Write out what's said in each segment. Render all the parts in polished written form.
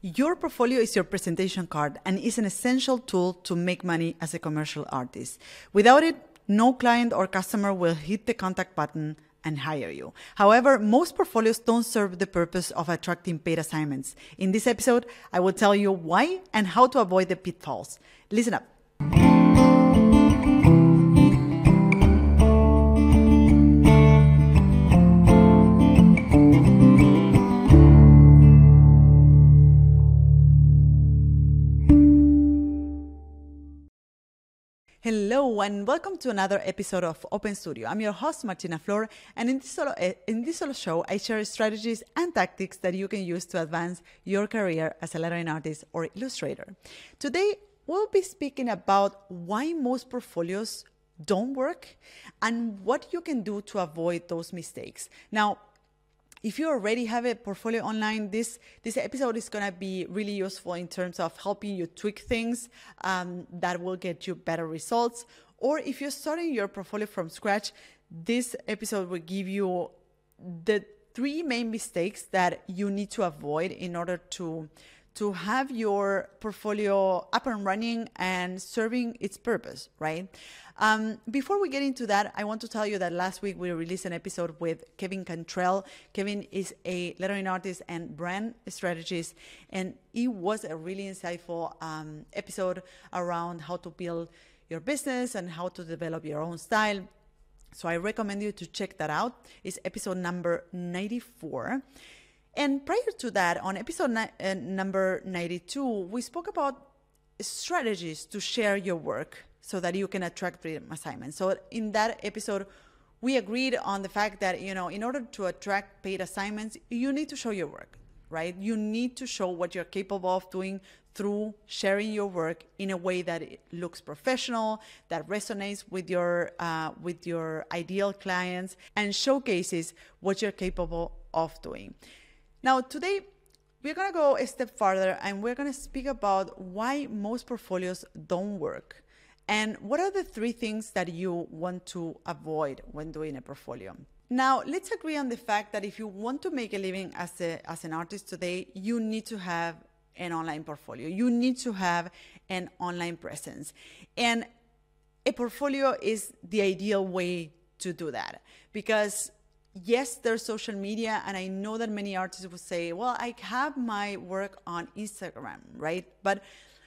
Your portfolio is your presentation card and is an essential tool to make money as a commercial artist. Without it, no client or customer will hit the contact button and hire you. However, most portfolios don't serve the purpose of attracting paid assignments. In this episode, I will tell you why and how to avoid the pitfalls. Listen up. Hello and welcome to another episode of Open Studio. I'm your host, Martina Flor, and in this solo show, I share strategies and tactics that you can use to advance your career as a lettering artist or illustrator. Today, we'll be speaking about why most portfolios don't work and what you can do to avoid those mistakes. Now, if you already have a portfolio online, this episode is going to be really useful in terms of helping you tweak things that will get you better results. Or if you're starting your portfolio from scratch, this episode will give you the 3 main mistakes that you need to avoid in order to have your portfolio up and running and serving its purpose, right? Before we get into that, I want to tell you that last week we released an episode with Kevin Cantrell. Kevin is a lettering artist and brand strategist, and it was a really insightful episode around how to build your business and how to develop your own style. So I recommend you to check that out. It's episode number 94. And prior to that, on episode number 92, we spoke about strategies to share your work so that you can attract paid assignments. So in that episode, we agreed on the fact that, in order to attract paid assignments, you need to show your work, right? You need to show what you're capable of doing through sharing your work in a way that it looks professional, that resonates with your ideal clients, and showcases what you're capable of doing. Now, today, we're going to go a step further and we're going to speak about why most portfolios don't work and what are the 3 things that you want to avoid when doing a portfolio. Now, let's agree on the fact that if you want to make a living as an artist today, you need to have an online portfolio. You need to have an online presence. And a portfolio is the ideal way to do that because yes, there's social media, and I know that many artists will say, well, I have my work on Instagram, right? But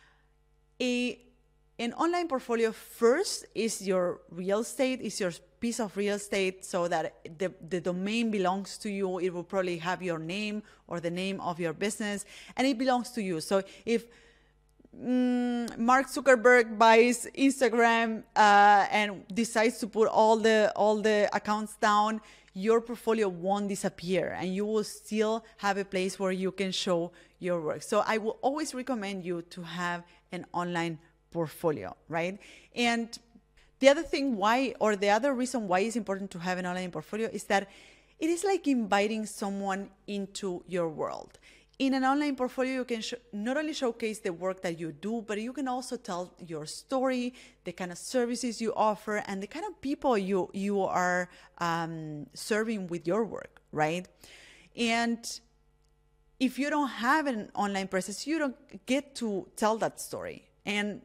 an online portfolio first is your real estate, is your piece of real estate so that the domain belongs to you. It will probably have your name or the name of your business, and it belongs to you. So if Mark Zuckerberg buys Instagram and decides to put all the accounts down, your portfolio won't disappear and you will still have a place where you can show your work. So I will always recommend you to have an online portfolio, right? And the other reason why it's important to have an online portfolio is that it is like inviting someone into your world. In an online portfolio, you can not only showcase the work that you do, but you can also tell your story, the kind of services you offer, and the kind of people you are serving with your work, right? And if you don't have an online presence, you don't get to tell that story. And,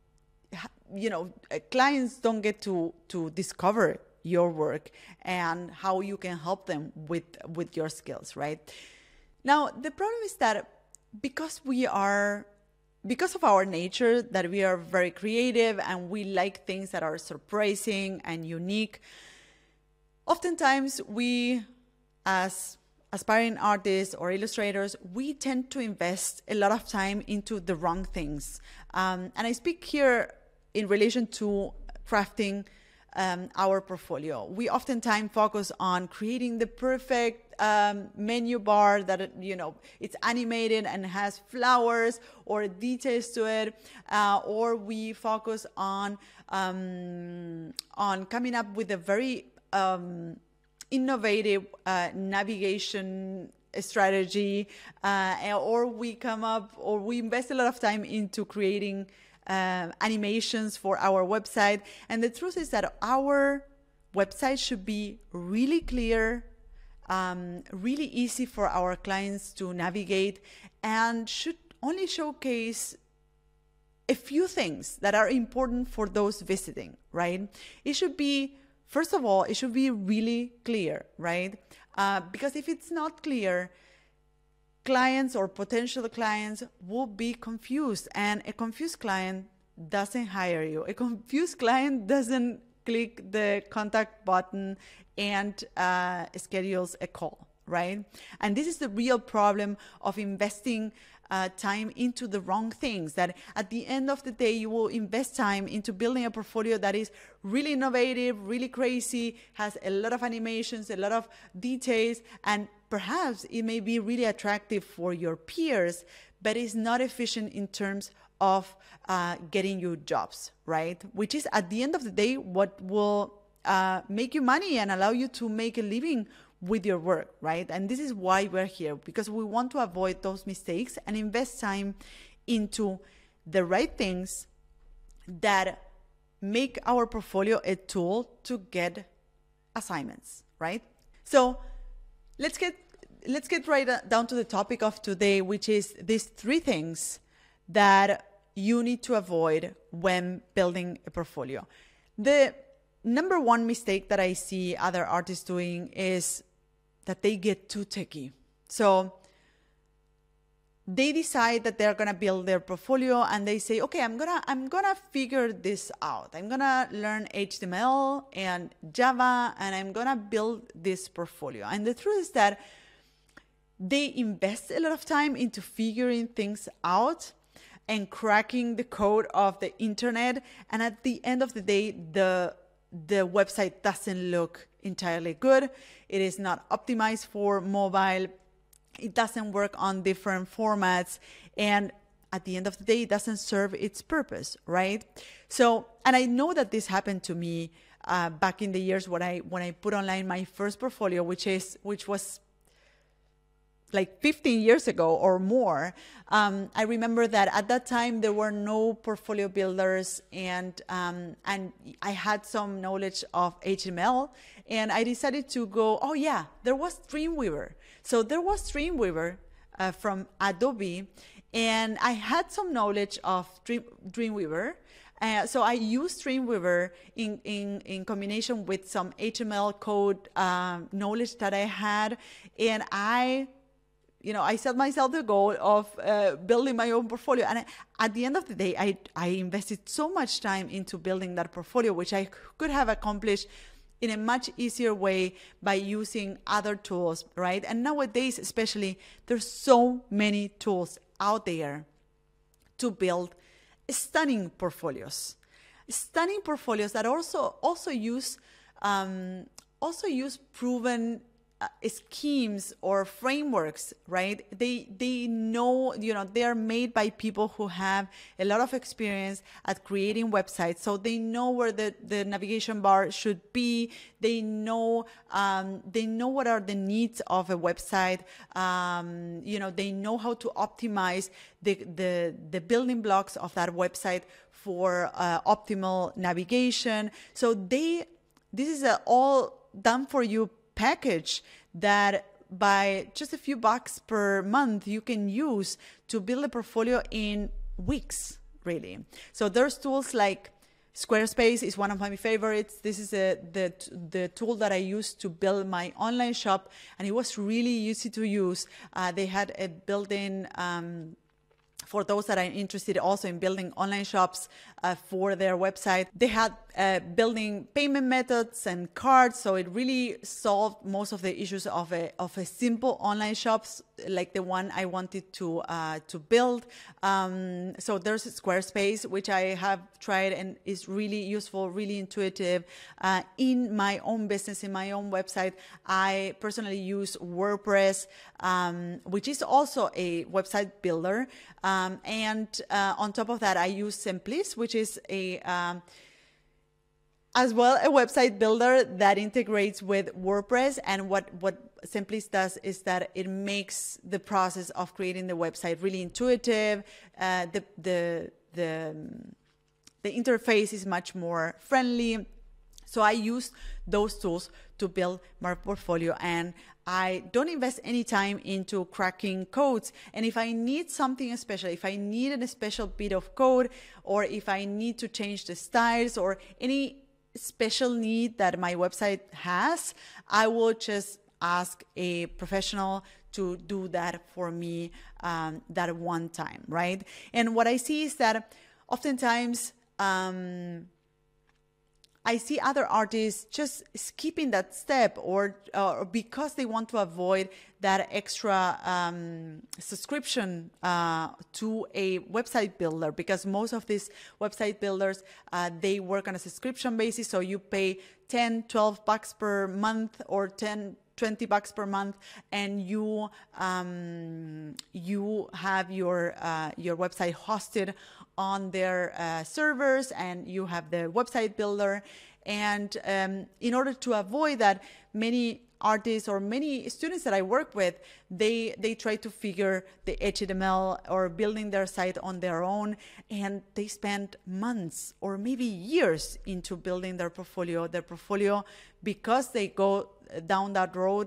clients don't get to discover your work and how you can help them with your skills, right? Now, the problem is that because of our nature, that we are very creative and we like things that are surprising and unique, oftentimes we, as aspiring artists or illustrators, we tend to invest a lot of time into the wrong things. And I speak here in relation to crafting our portfolio. We oftentimes focus on creating the perfect menu bar that it's animated and has flowers or details to it, or we focus on coming up with a very innovative navigation strategy, or we invest a lot of time into creating animations for our website. And the truth is that our website should be really clear, really easy for our clients to navigate, and should only showcase a few things that are important for those visiting, right? It should be, first of all, it should be really clear, right? Because if it's not clear, clients or potential clients will be confused, and a confused client doesn't hire you. A confused client doesn't click the contact button and schedules a call, right? And this is the real problem of investing time into the wrong things, that at the end of the day, you will invest time into building a portfolio that is really innovative, really crazy, has a lot of animations, a lot of details, and perhaps it may be really attractive for your peers, but it's not efficient in terms of getting you jobs, right? Which is at the end of the day what will make you money and allow you to make a living with your work, right? And this is why we're here, because we want to avoid those mistakes and invest time into the right things that make our portfolio a tool to get assignments, right? So let's get right down to the topic of today, which is these 3 things that you need to avoid when building a portfolio. The number 1 mistake that I see other artists doing is that they get too techy. So they decide that they're gonna build their portfolio, and they say, okay, I'm gonna figure this out. I'm gonna learn HTML and Java, and I'm gonna build this portfolio. And the truth is that they invest a lot of time into figuring things out and cracking the code of the internet. And at the end of the day, the website doesn't look entirely good. It is not optimized for mobile. It doesn't work on different formats. And at the end of the day, it doesn't serve its purpose, right? So, and I know that this happened to me back in the years when I put online my first portfolio, which was like 15 years ago or more. I remember that at that time there were no portfolio builders, and I had some knowledge of HTML, and I decided to go, oh yeah, there was Dreamweaver. So there was Dreamweaver from Adobe, and I had some knowledge of Dreamweaver. So I used Dreamweaver in combination with some HTML code knowledge that I had, and I set myself the goal of building my own portfolio. And at the end of the day, I invested so much time into building that portfolio, which I could have accomplished in a much easier way by using other tools, right? And nowadays, especially, there's so many tools out there to build stunning portfolios that also use proven schemes or frameworks, right? They know, they are made by people who have a lot of experience at creating websites, so they know where the navigation bar should be. They know what are the needs of a website. They know how to optimize the building blocks of that website for optimal navigation. So this is a all done for you package that by just a few bucks per month you can use to build a portfolio in weeks, really. So there's tools like Squarespace is one of my favorites. This is the tool that I used to build my online shop, and it was really easy to use. They had a built-in for those that are interested also in building online shops for their website. They had building payment methods and cards, so it really solved most of the issues of a simple online shops like the one I wanted to build. So there's Squarespace, which I have tried and is really useful, really intuitive. In my own business, in my own website, I personally use WordPress, which is also a website builder. And on top of that, I use Simplis, which is as well a website builder that integrates with WordPress. And what Simplis does is that it makes the process of creating the website really intuitive. The interface is much more friendly. So I use those tools to build my portfolio, and I don't invest any time into cracking codes. And if I need something special, if I need a special bit of code, or if I need to change the styles or any special need that my website has, I will just ask a professional to do that for me that one time, right? And what I see is that oftentimes I see other artists just skipping that step, or because they want to avoid that extra subscription to a website builder, because most of these website builders, they work on a subscription basis. So you pay $10-12 per month, or $20 per month, and you have your website hosted on their servers, and you have the website builder. And in order to avoid that, many artists or many students that I work with, they try to figure the HTML or building their site on their own, and they spend months or maybe years into building their portfolio. Because they go down that road,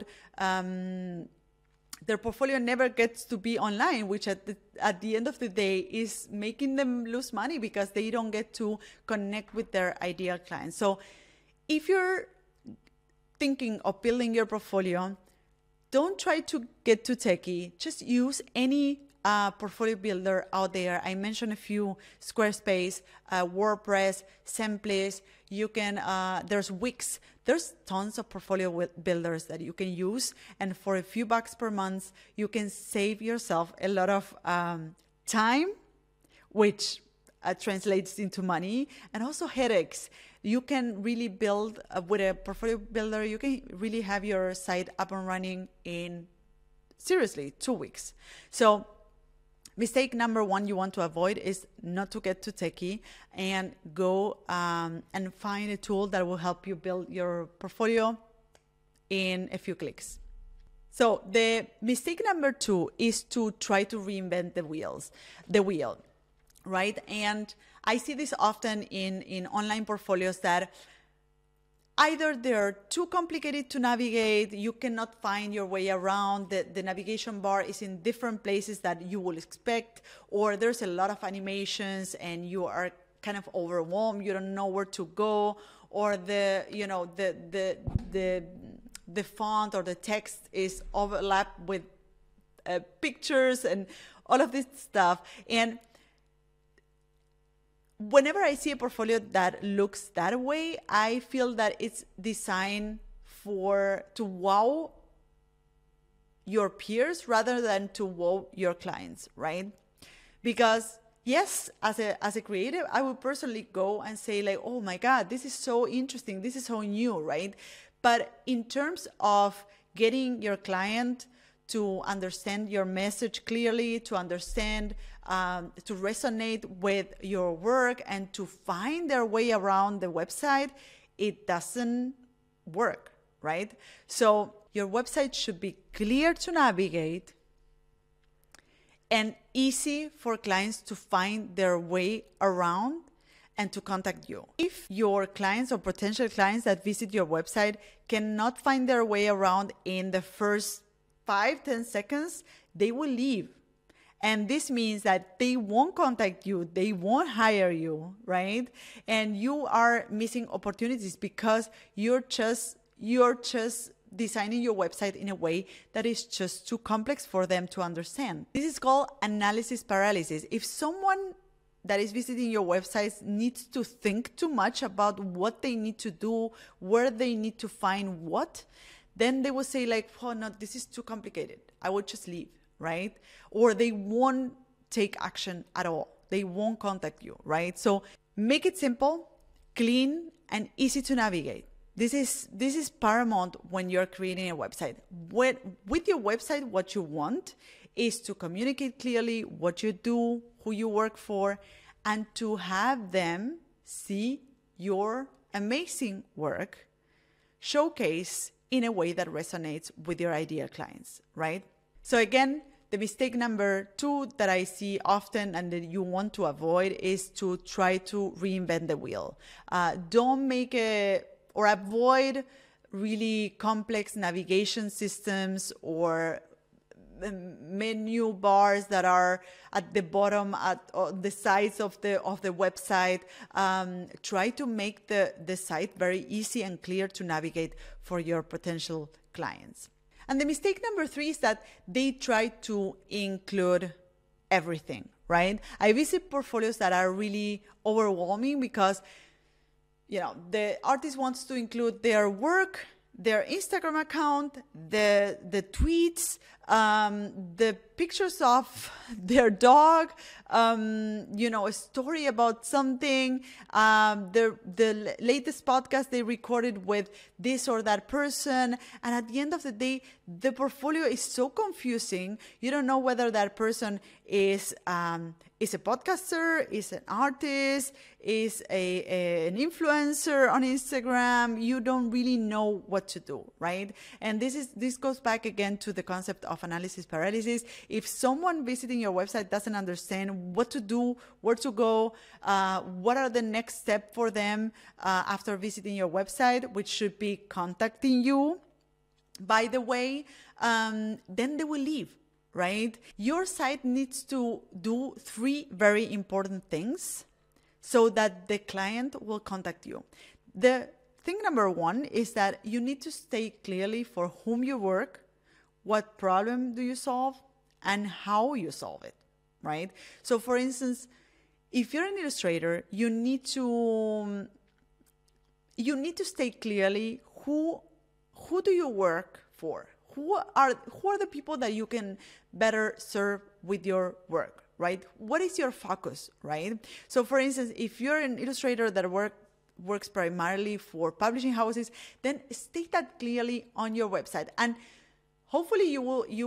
their portfolio never gets to be online, which at the end of the day is making them lose money because they don't get to connect with their ideal clients. So if you're thinking of building your portfolio, don't try to get too techy. Just use any portfolio builder out there. I mentioned a few: Squarespace, WordPress, Semplice. You can there's Wix. There's tons of portfolio builders that you can use, and for a few bucks per month, you can save yourself a lot of time, which translates into money, and also headaches. You can really build with a portfolio builder. You can really have your site up and running in, seriously, 2 weeks. So mistake number one you want to avoid is not to get too techy, and go and find a tool that will help you build your portfolio in a few clicks. So the mistake number two is to try to reinvent the wheel, right? And I see this often in online portfolios, that either they're too complicated to navigate, you cannot find your way around, the navigation bar is in different places that you will expect, or there's a lot of animations and you are kind of overwhelmed, you don't know where to go, or the font or the text is overlapped with pictures and all of this stuff. And whenever I see a portfolio that looks that way, I feel that it's designed to wow your peers rather than to wow your clients, right? Because yes, as a creative, I would personally go and say like, oh my God, this is so interesting, this is so new, right? But in terms of getting your client to understand your message clearly, to understand, to resonate with your work, and to find their way around the website, it doesn't work, right? So your website should be clear to navigate and easy for clients to find their way around and to contact you. If your clients or potential clients that visit your website cannot find their way around in the first 5-10 seconds, they will leave. And this means that they won't contact you, they won't hire you, right? And you are missing opportunities because you're just designing your website in a way that is just too complex for them to understand. This is called analysis paralysis. If someone that is visiting your website needs to think too much about what they need to do, where they need to find what, then they will say like, oh no, this is too complicated, I will just leave, right? Or they won't take action at all. They won't contact you, right? So make it simple, clean, and easy to navigate. This is paramount when you're creating a website. With your website, what you want is to communicate clearly what you do, who you work for, and to have them see your amazing work showcased in a way that resonates with your ideal clients, right? So again, the mistake number two that I see often and that you want to avoid is to try to reinvent the wheel. Don't make avoid really complex navigation systems or menu bars that are at the bottom on the sides of the website. Try to make the site very easy and clear to navigate for your potential clients. And the mistake number 3 is that they try to include everything, right? I visit portfolios that are really overwhelming because, the artist wants to include their work, their Instagram account, the tweets, the pictures of their dog, a story about something, the latest podcast they recorded with this or that person. And at the end of the day, the portfolio is so confusing. You don't know whether that person is a podcaster, is an artist, is an influencer on Instagram. You don't really know what to do, right? And this goes back again to the concept of analysis paralysis. If someone visiting your website doesn't understand what to do, where to go, what are the next steps for them after visiting your website, which should be contacting you, by the way, then they will leave. Right? Your site needs to do 3 very important things so that the client will contact you. The thing number 1 is that you need to state clearly for whom you work, what problem do you solve, and how you solve it, right? So for instance, if you're an illustrator, you need to state clearly who do you work for? Who are the people that you can better serve with your work, right? What is your focus, right? So for instance, if you're an illustrator that works primarily for publishing houses, then state that clearly on your website. And hopefully you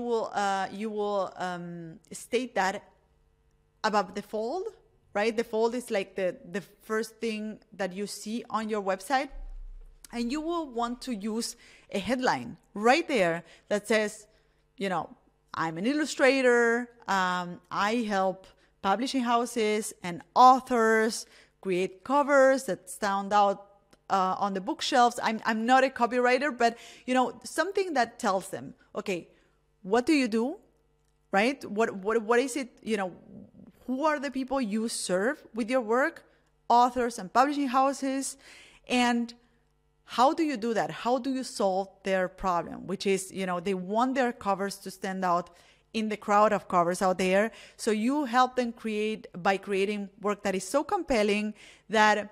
will state that above the fold, right? The fold is like the first thing that you see on your website. And you will want to use a headline right there that says, I'm an illustrator. I help publishing houses and authors create covers that stand out on the bookshelves. I'm not a copywriter, but, something that tells them, okay, what do you do, right? What is it, who are the people you serve with your work? Authors and publishing houses. And how do you do that? How do you solve their problem? Which is, they want their covers to stand out in the crowd of covers out there. So you help them by creating work that is so compelling that,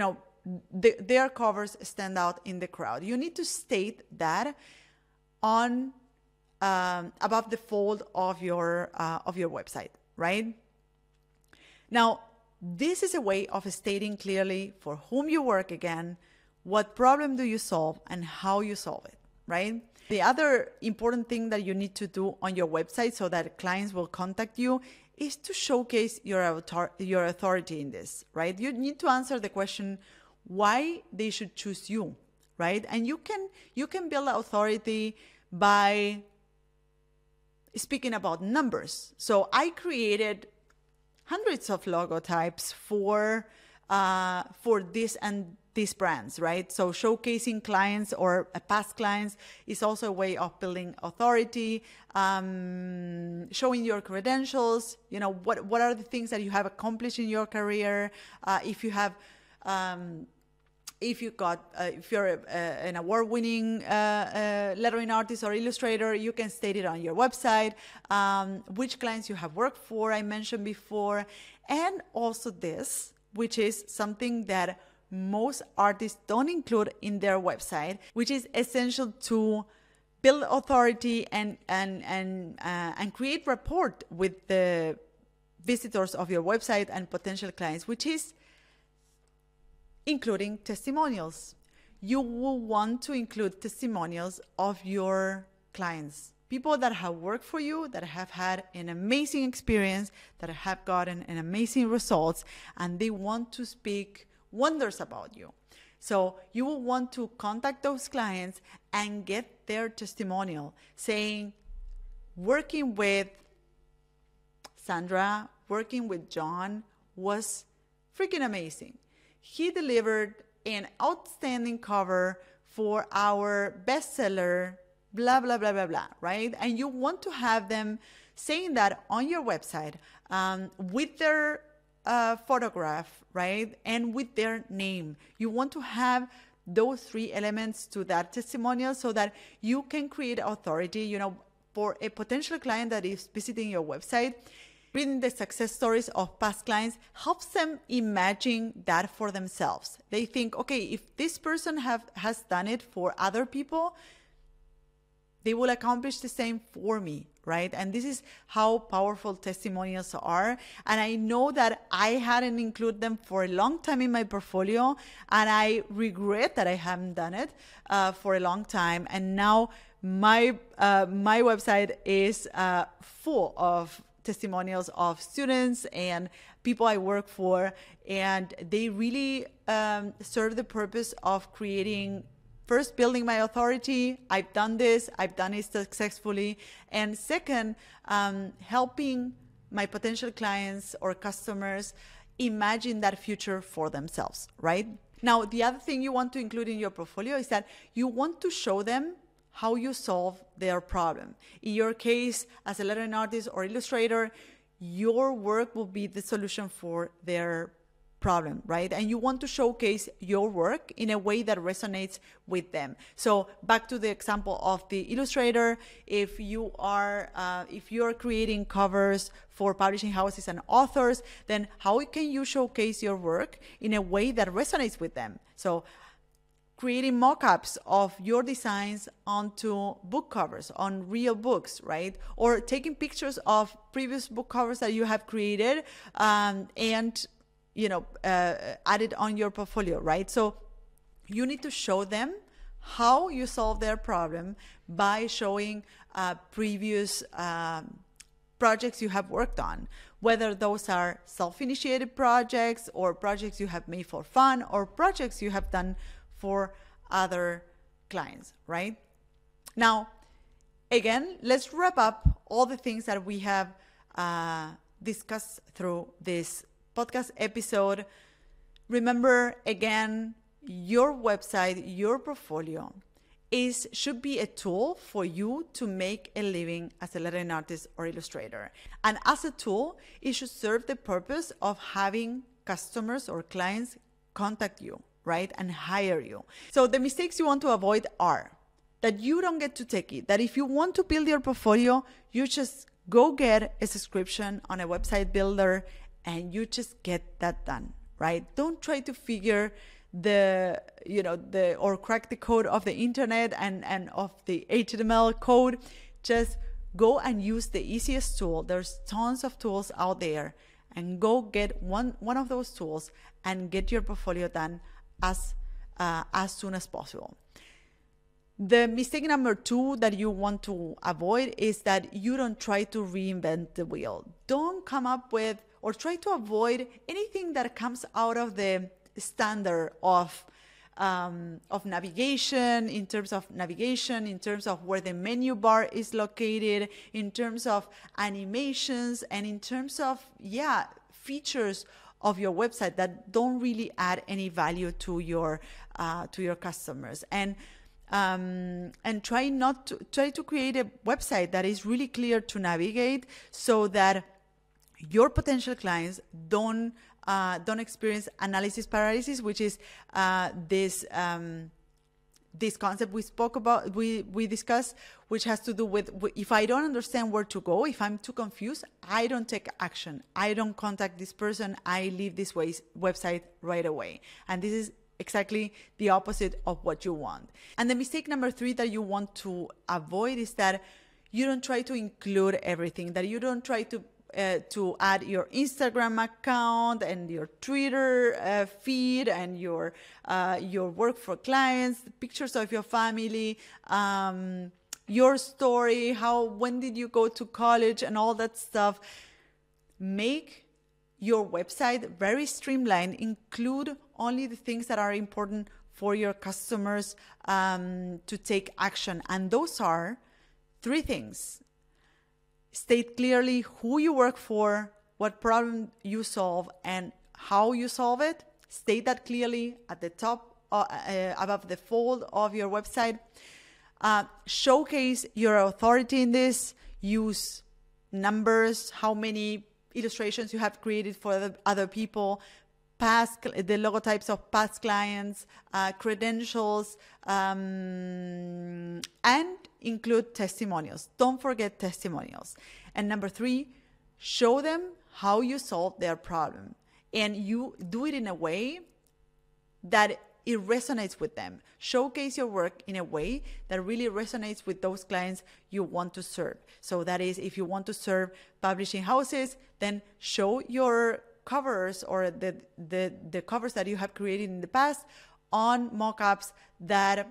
their covers stand out in the crowd. You need to state that on above the fold of your website, right? Now, this is a way of stating clearly for whom you work again, what problem do you solve and how you solve it, right? The other important thing that you need to do on your website so that clients will contact you is to showcase your authority in this, right? You need to answer the question why they should choose you, right? And you can build authority by speaking about numbers. So I created hundreds of logotypes for this and these brands, right? So showcasing clients or past clients is also a way of building authority, showing your credentials, what are the things that you have accomplished in your career. If you're an award-winning lettering artist or illustrator, you can state it on your website, which clients you have worked for, I mentioned before, and also this, which is something that most artists don't include in their website, which is essential to build authority and create rapport with the visitors of your website and potential clients, which is including testimonials. You will want to include testimonials of your clients, people that have worked for you, that have had an amazing experience, that have gotten an amazing results, and they want to speak wonders about you. So you will want to contact those clients and get their testimonial saying, working with Sandra, working with John was freaking amazing. He delivered an outstanding cover for our bestseller, blah, blah, blah, blah, blah, right? And you want to have them saying that on your website with their photograph, right? And with their name. You want to have those three elements to that testimonial so that you can create authority, for a potential client that is visiting your website. Reading the success stories of past clients helps them imagine that for themselves. They think, okay, if this person has done it for other people, they will accomplish the same for me, right? And this is how powerful testimonials are. And I know that I hadn't included them for a long time in my portfolio, and I regret that I haven't done it for a long time. And now my website is full of testimonials of students and people I work for, and they really serve the purpose of creating, first, building my authority. I've done this, I've done it successfully, and second, helping my potential clients or customers imagine that future for themselves, right? Now, the other thing you want to include in your portfolio is that you want to show them how you solve their problem. In your case, as a lettering artist or illustrator, your work will be the solution for their problem, right? And you want to showcase your work in a way that resonates with them. So back to the example of the illustrator, if you are creating covers for publishing houses and authors, then how can you showcase your work in a way that resonates with them? So creating mock-ups of your designs onto book covers, on real books, right? Or taking pictures of previous book covers that you have created and add it on your portfolio, right? So you need to show them how you solve their problem by showing previous projects you have worked on, whether those are self-initiated projects or projects you have made for fun or projects you have done for other clients, right? Now, again, let's wrap up all the things that we have discussed through this podcast episode. Remember, again, your website, your portfolio should be a tool for you to make a living as a lettering artist or illustrator. And as a tool, it should serve the purpose of having customers or clients contact you, right, and hire you. So the mistakes you want to avoid are that you don't get too techy, that if you want to build your portfolio, you just go get a subscription on a website builder and you just get that done, right? Don't try to figure or crack the code of the internet and of the HTML code. Just go and use the easiest tool. There's tons of tools out there, and go get one of those tools and get your portfolio done as soon as possible. The mistake number 2 that you want to avoid is that you don't try to reinvent the wheel. Don't come up with or try to avoid anything that comes out of the standard of navigation, in terms of where the menu bar is located, in terms of animations, and in terms of features of your website that don't really add any value to your customers. And try to create a website that is really clear to navigate, so that your potential clients don't experience analysis paralysis, which is this concept we spoke about, we discussed, which has to do with if I don't understand where to go, if I'm too confused, I don't take action. I don't contact this person. I leave this website right away. And this is exactly the opposite of what you want. And the mistake number 3 that you want to avoid is that you don't try to include everything, that you don't try to add your Instagram account and your Twitter feed and your work for clients, pictures of your family, your story, when did you go to college, and all that stuff. Make your website very streamlined. Include only the things that are important for your customers to take action. And those are 3 things. State clearly who you work for, what problem you solve, and how you solve it. State that clearly at the top above the fold of your website. Showcase your authority in this. Use numbers, how many illustrations you have created for other people, the logotypes of past clients, credentials, and include testimonials. Don't forget testimonials. And number 3, show them how you solve their problem. And you do it in a way that it resonates with them. Showcase your work in a way that really resonates with those clients you want to serve. So that is, if you want to serve publishing houses, then show your covers or the covers that you have created in the past on mockups that,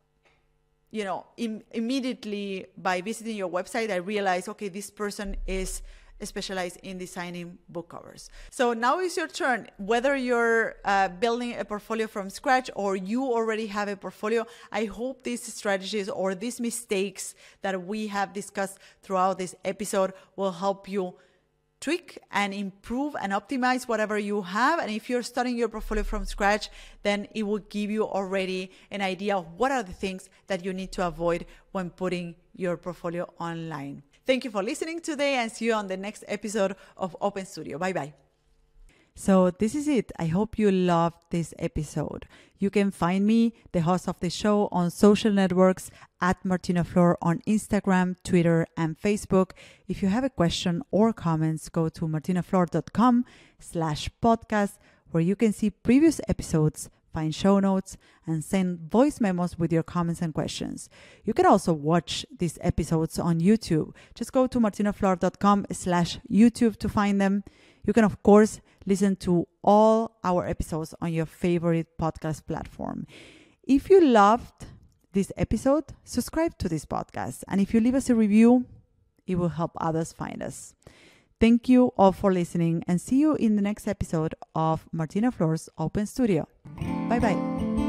immediately by visiting your website, I realize, okay, this person is specialized in designing book covers. So now is your turn. Whether you're building a portfolio from scratch or you already have a portfolio, I hope these strategies or these mistakes that we have discussed throughout this episode will help you tweak and improve and optimize whatever you have. And if you're starting your portfolio from scratch, then it will give you already an idea of what are the things that you need to avoid when putting your portfolio online. Thank you for listening today, and see you on the next episode of Open Studio. Bye-bye. So this is it. I hope you loved this episode. You can find me, the host of the show, on social networks at Martina Flor on Instagram, Twitter, and Facebook. If you have a question or comments, go to martinaflor.com/podcast, where you can see previous episodes, find show notes, and send voice memos with your comments and questions. You can also watch these episodes on YouTube. Just go to martinaflor.com/YouTube to find them. You can, of course, listen to all our episodes on your favorite podcast platform. If you loved this episode, subscribe to this podcast. And if you leave us a review, it will help others find us. Thank you all for listening, and see you in the next episode of Martina Flor's Open Studio. Bye-bye.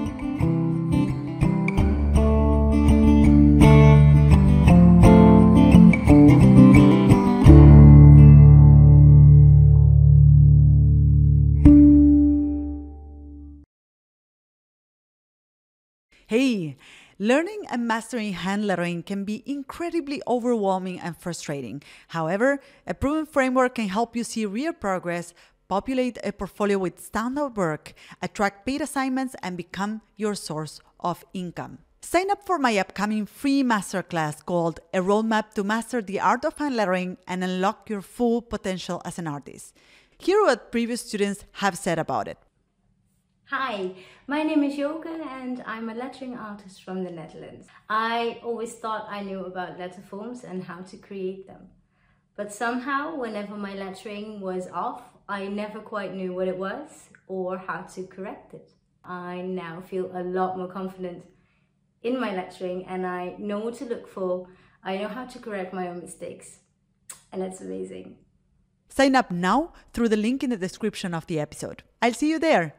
Hey, learning and mastering hand lettering can be incredibly overwhelming and frustrating. However, a proven framework can help you see real progress, populate a portfolio with standout work, attract paid assignments, and become your source of income. Sign up for my upcoming free masterclass called A Roadmap to Master the Art of Hand Lettering and Unlock Your Full Potential as an Artist. Here are what previous students have said about it. Hi, my name is Joke and I'm a lettering artist from the Netherlands. I always thought I knew about letter forms and how to create them. But somehow, whenever my lettering was off, I never quite knew what it was or how to correct it. I now feel a lot more confident in my lettering and I know what to look for. I know how to correct my own mistakes. And it's amazing. Sign up now through the link in the description of the episode. I'll see you there.